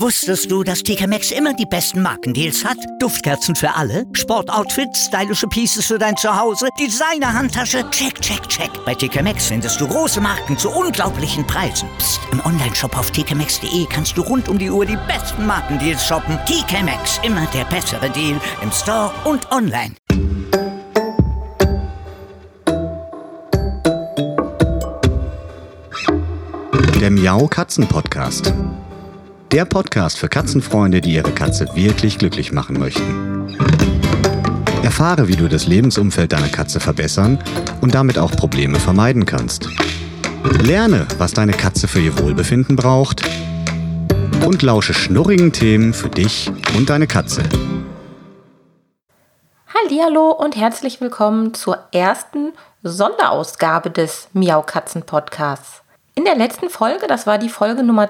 Wusstest du, dass TK Maxx immer die besten Markendeals hat? Duftkerzen für alle, Sportoutfits, stylische Pieces für dein Zuhause, Designer-Handtasche, check, check, check. Bei TK Maxx findest du große Marken zu unglaublichen Preisen. Psst. Im Onlineshop auf tkmaxx.de kannst du rund um die Uhr die besten Markendeals shoppen. TK Maxx, immer der bessere Deal im Store und online. Der Miau-Katzen-Podcast. Der Podcast für Katzenfreunde, die ihre Katze wirklich glücklich machen möchten. Erfahre, wie du das Lebensumfeld deiner Katze verbessern und damit auch Probleme vermeiden kannst. Lerne, was deine Katze für ihr Wohlbefinden braucht. Und lausche schnurrigen Themen für dich und deine Katze. Hallihallo und herzlich willkommen zur ersten Sonderausgabe des Miau-Katzen-Podcasts. In der letzten Folge, das war die Folge Nummer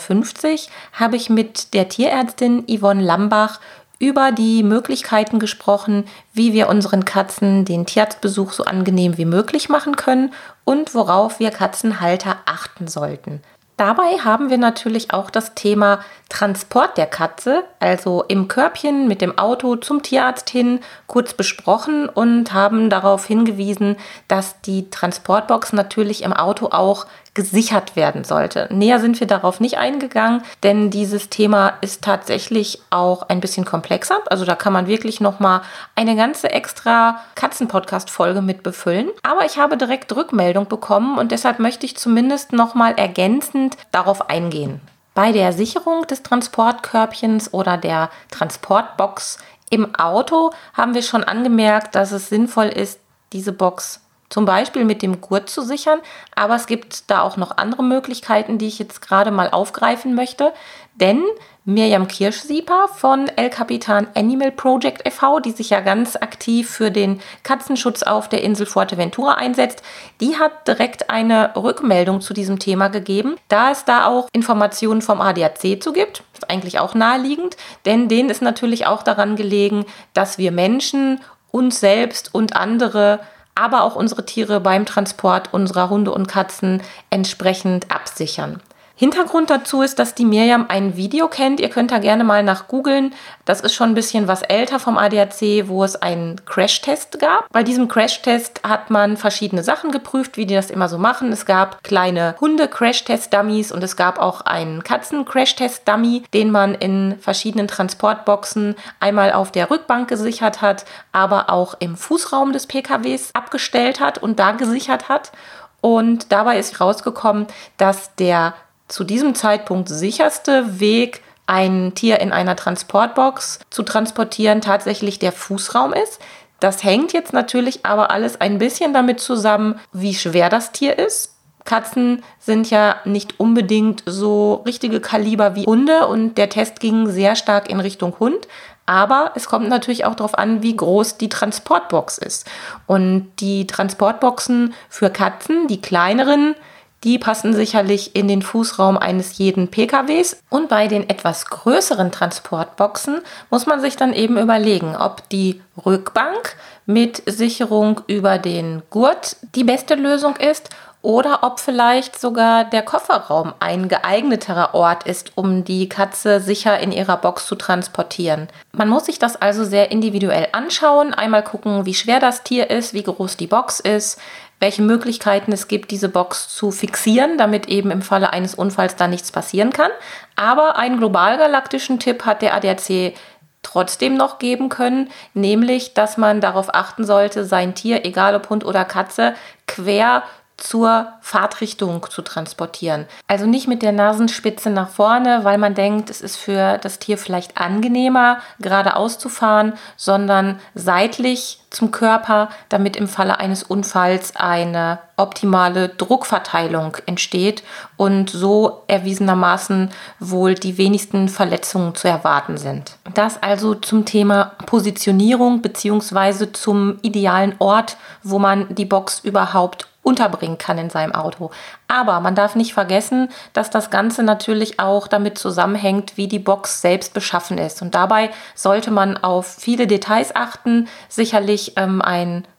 52, habe ich mit der Tierärztin Yvonne Lambach über die Möglichkeiten gesprochen, wie wir unseren Katzen den Tierarztbesuch so angenehm wie möglich machen können und worauf wir Katzenhalter achten sollten. Dabei haben wir natürlich auch das Thema Transport der Katze, also im Körbchen mit dem Auto zum Tierarzt hin, kurz besprochen und haben darauf hingewiesen, dass die Transportbox natürlich im Auto auch gesichert werden sollte. Näher sind wir darauf nicht eingegangen, denn dieses Thema ist tatsächlich auch ein bisschen komplexer. Also da kann man wirklich nochmal eine ganze extra Katzen-Podcast-Folge mit befüllen. Aber ich habe direkt Rückmeldung bekommen und deshalb möchte ich zumindest nochmal ergänzend darauf eingehen. Bei der Sicherung des Transportkörbchens oder der Transportbox im Auto haben wir schon angemerkt, dass es sinnvoll ist, diese Box zum Beispiel mit dem Gurt zu sichern, aber es gibt da auch noch andere Möglichkeiten, die ich jetzt gerade mal aufgreifen möchte, denn Mirjam Kirschsieper von El Capitan Animal Project e.V., die sich ja ganz aktiv für den Katzenschutz auf der Insel Fuerteventura einsetzt, die hat direkt eine Rückmeldung zu diesem Thema gegeben, da es da auch Informationen vom ADAC zu gibt. Ist eigentlich auch naheliegend, denn denen ist natürlich auch daran gelegen, dass wir Menschen, uns selbst und andere, aber auch unsere Tiere beim Transport unserer Hunde und Katzen entsprechend absichern. Hintergrund dazu ist, dass die Mirjam ein Video kennt. Ihr könnt da gerne mal nach googeln. Das ist schon ein bisschen was älter vom ADAC, wo es einen Crashtest gab. Bei diesem Crashtest hat man verschiedene Sachen geprüft, wie die das immer so machen. Es gab kleine Hunde-Crashtest-Dummies und es gab auch einen Katzen-Crashtest-Dummy, den man in verschiedenen Transportboxen einmal auf der Rückbank gesichert hat, aber auch im Fußraum des PKWs abgestellt hat und da gesichert hat. Und dabei ist rausgekommen, dass der zu diesem Zeitpunkt sicherste Weg, ein Tier in einer Transportbox zu transportieren, tatsächlich der Fußraum ist. Das hängt jetzt natürlich aber alles ein bisschen damit zusammen, wie schwer das Tier ist. Katzen sind ja nicht unbedingt so richtige Kaliber wie Hunde und der Test ging sehr stark in Richtung Hund. Aber es kommt natürlich auch darauf an, wie groß die Transportbox ist. Und die Transportboxen für Katzen, die kleineren, die passen sicherlich in den Fußraum eines jeden PKWs. Und bei den etwas größeren Transportboxen muss man sich dann eben überlegen, ob die Rückbank mit Sicherung über den Gurt die beste Lösung ist oder ob vielleicht sogar der Kofferraum ein geeigneterer Ort ist, um die Katze sicher in ihrer Box zu transportieren. Man muss sich das also sehr individuell anschauen, einmal gucken, wie schwer das Tier ist, wie groß die Box ist, welche Möglichkeiten es gibt, diese Box zu fixieren, damit eben im Falle eines Unfalls da nichts passieren kann. Aber einen globalgalaktischen Tipp hat der ADAC trotzdem noch geben können, nämlich, dass man darauf achten sollte, sein Tier, egal ob Hund oder Katze, quer zur Fahrtrichtung zu transportieren. Also nicht mit der Nasenspitze nach vorne, weil man denkt, es ist für das Tier vielleicht angenehmer, geradeaus zu fahren, sondern seitlich zum Körper, damit im Falle eines Unfalls eine optimale Druckverteilung entsteht und so erwiesenermaßen wohl die wenigsten Verletzungen zu erwarten sind. Das also zum Thema Positionierung bzw. zum idealen Ort, wo man die Box überhaupt unterbringen kann in seinem Auto. Aber man darf nicht vergessen, dass das Ganze natürlich auch damit zusammenhängt, wie die Box selbst beschaffen ist. Und dabei sollte man auf viele Details achten. Sicherlich ein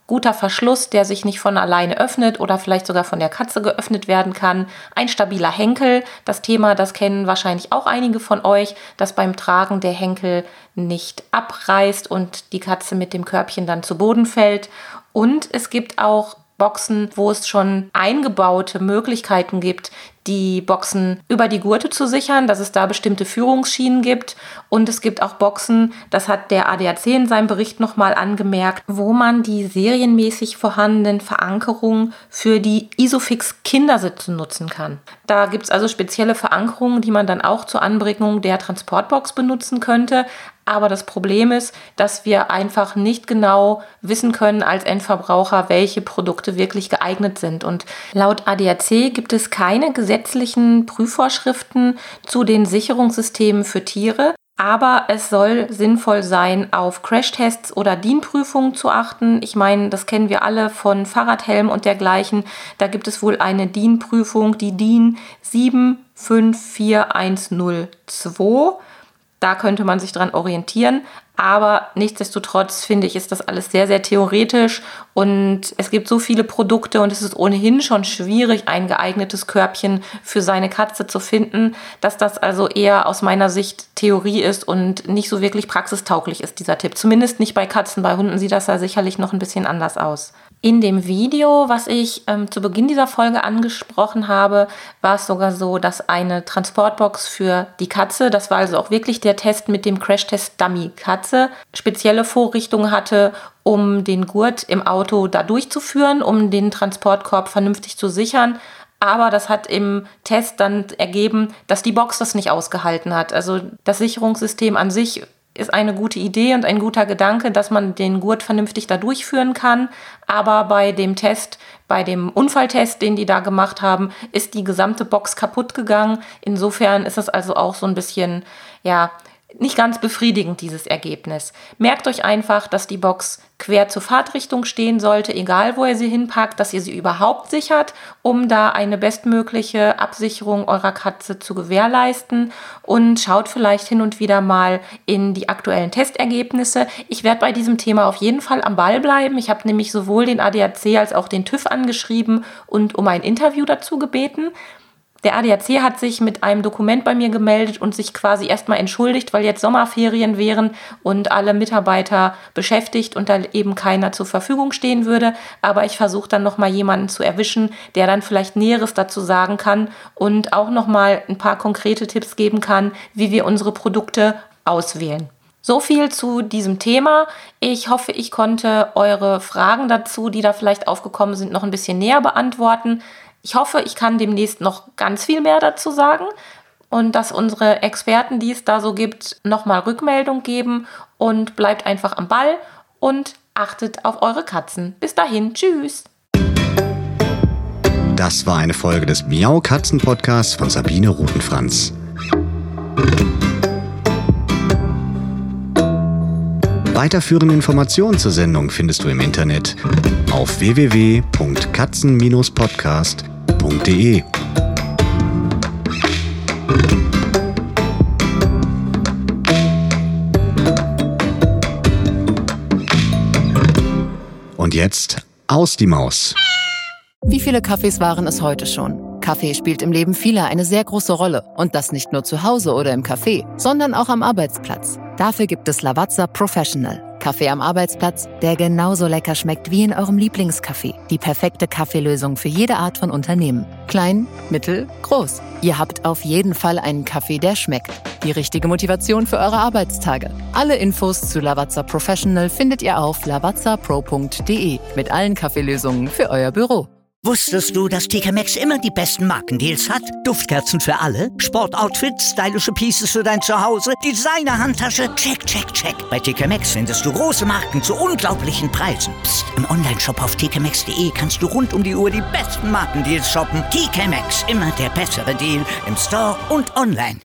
guter Verschluss, der sich nicht von alleine öffnet oder vielleicht sogar von der Katze geöffnet werden kann, ein stabiler Henkel. Das Thema, das kennen wahrscheinlich auch einige von euch, dass beim Tragen der Henkel nicht abreißt und die Katze mit dem Körbchen dann zu Boden fällt. Und es gibt auch Boxen, wo es schon eingebaute Möglichkeiten gibt, die Boxen über die Gurte zu sichern, dass es da bestimmte Führungsschienen gibt. Und es gibt auch Boxen, das hat der ADAC in seinem Bericht nochmal angemerkt, wo man die serienmäßig vorhandenen Verankerungen für die Isofix-Kindersitze nutzen kann. Da gibt es also spezielle Verankerungen, die man dann auch zur Anbringung der Transportbox benutzen könnte. Aber das Problem ist, dass wir einfach nicht genau wissen können als Endverbraucher, welche Produkte wirklich geeignet sind. Und laut ADAC gibt es keine gesetzlichen Prüfvorschriften zu den Sicherungssystemen für Tiere. Aber es soll sinnvoll sein, auf Crashtests oder DIN-Prüfungen zu achten. Ich meine, das kennen wir alle von Fahrradhelm und dergleichen. Da gibt es wohl eine DIN-Prüfung, die DIN 7540102. Da könnte man sich dran orientieren, aber nichtsdestotrotz finde ich, ist das alles sehr, sehr theoretisch und es gibt so viele Produkte und es ist ohnehin schon schwierig, ein geeignetes Körbchen für seine Katze zu finden, dass das also eher aus meiner Sicht Theorie ist und nicht so wirklich praxistauglich ist, dieser Tipp. Zumindest nicht bei Katzen, bei Hunden sieht das ja sicherlich noch ein bisschen anders aus. In dem Video, was ich zu Beginn dieser Folge angesprochen habe, war es sogar so, dass eine Transportbox für die Katze, das war also auch wirklich der Test mit dem Crashtest Dummy Katze, spezielle Vorrichtungen hatte, um den Gurt im Auto da durchzuführen, um den Transportkorb vernünftig zu sichern. Aber das hat im Test dann ergeben, dass die Box das nicht ausgehalten hat. Also das Sicherungssystem an sich ist eine gute Idee und ein guter Gedanke, dass man den Gurt vernünftig da durchführen kann. Aber bei dem Test, bei dem Unfalltest, den die da gemacht haben, ist die gesamte Box kaputt gegangen. Insofern ist es also auch so ein bisschen, nicht ganz befriedigend, dieses Ergebnis. Merkt euch einfach, dass die Box quer zur Fahrtrichtung stehen sollte, egal wo ihr sie hinpackt, dass ihr sie überhaupt sichert, um da eine bestmögliche Absicherung eurer Katze zu gewährleisten, und schaut vielleicht hin und wieder mal in die aktuellen Testergebnisse. Ich werde bei diesem Thema auf jeden Fall am Ball bleiben. Ich habe nämlich sowohl den ADAC als auch den TÜV angeschrieben und um ein Interview dazu gebeten. Der ADAC hat sich mit einem Dokument bei mir gemeldet und sich quasi erstmal entschuldigt, weil jetzt Sommerferien wären und alle Mitarbeiter beschäftigt und da eben keiner zur Verfügung stehen würde. Aber ich versuche dann nochmal jemanden zu erwischen, der dann vielleicht Näheres dazu sagen kann und auch nochmal ein paar konkrete Tipps geben kann, wie wir unsere Produkte auswählen. So viel zu diesem Thema. Ich hoffe, ich konnte eure Fragen dazu, die da vielleicht aufgekommen sind, noch ein bisschen näher beantworten. Ich hoffe, ich kann demnächst noch ganz viel mehr dazu sagen und dass unsere Experten, die es da so gibt, nochmal Rückmeldung geben, und bleibt einfach am Ball und achtet auf eure Katzen. Bis dahin, tschüss! Das war eine Folge des Miau Katzen Podcasts von Sabine Rutenfranz. Weiterführende Informationen zur Sendung findest du im Internet auf www.katzen-podcast.de. Und jetzt aus die Maus. Wie viele Kaffees waren es heute schon? Kaffee spielt im Leben vieler eine sehr große Rolle. Und das nicht nur zu Hause oder im Café, sondern auch am Arbeitsplatz. Dafür gibt es Lavazza Professional. Kaffee am Arbeitsplatz, der genauso lecker schmeckt wie in eurem Lieblingscafé. Die perfekte Kaffeelösung für jede Art von Unternehmen. Klein, mittel, groß. Ihr habt auf jeden Fall einen Kaffee, der schmeckt. Die richtige Motivation für eure Arbeitstage. Alle Infos zu Lavazza Professional findet ihr auf lavazzapro.de mit allen Kaffeelösungen für euer Büro. Wusstest du, dass TK Maxx immer die besten Markendeals hat? Duftkerzen für alle, Sportoutfits, stylische Pieces für dein Zuhause, Designer-Handtasche, check, check, check. Bei TK Maxx findest du große Marken zu unglaublichen Preisen. Psst. Im Onlineshop auf tkmaxx.de kannst du rund um die Uhr die besten Markendeals shoppen. TK Maxx, immer der bessere Deal im Store und online.